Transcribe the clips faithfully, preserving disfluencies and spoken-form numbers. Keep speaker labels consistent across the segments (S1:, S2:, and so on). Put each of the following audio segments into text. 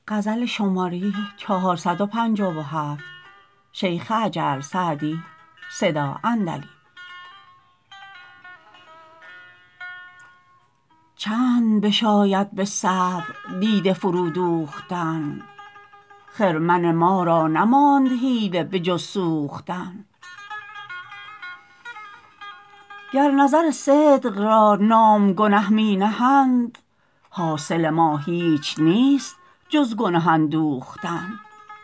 S1: غزل شماری چهارصد و پنجاه و هفت شیخ عجل سعدی صدا اندلی. چند بشاید به صبر دیده فرودوختن، خرمن ما را نماند حیله به جز سوختن. گر نظر صدق را نام گنه می نهند، حاصل ما هیچ نیست جز گنه اندوختن.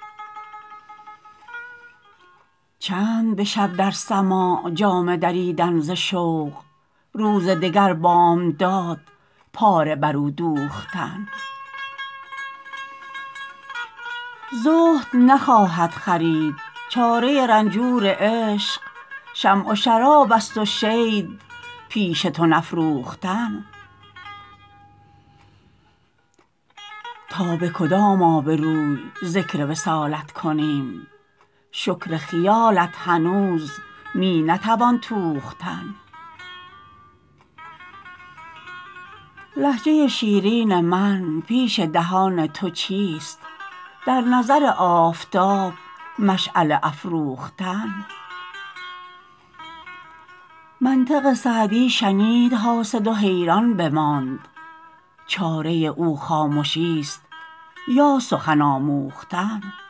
S1: چند به شب در سماع جامه دریدن ز شوق، روز دگر بامداد پاره بر او دوختن. زهد نخواهد خرید چاره رنجور عشق، شمع و شراب است و صید پیش تو نفروختن. تا به کدام آبروی ذکر وصالت کنیم، شکر خیالت هنوز می نتوان توختن. لهجه شیرین من پیش دهان تو چیست؟ در نظر آفتاب مشعله افروختن. منطق سعدی شنید حاسد و حیران بماند، چاره او خامشی است یا سخن آموختن.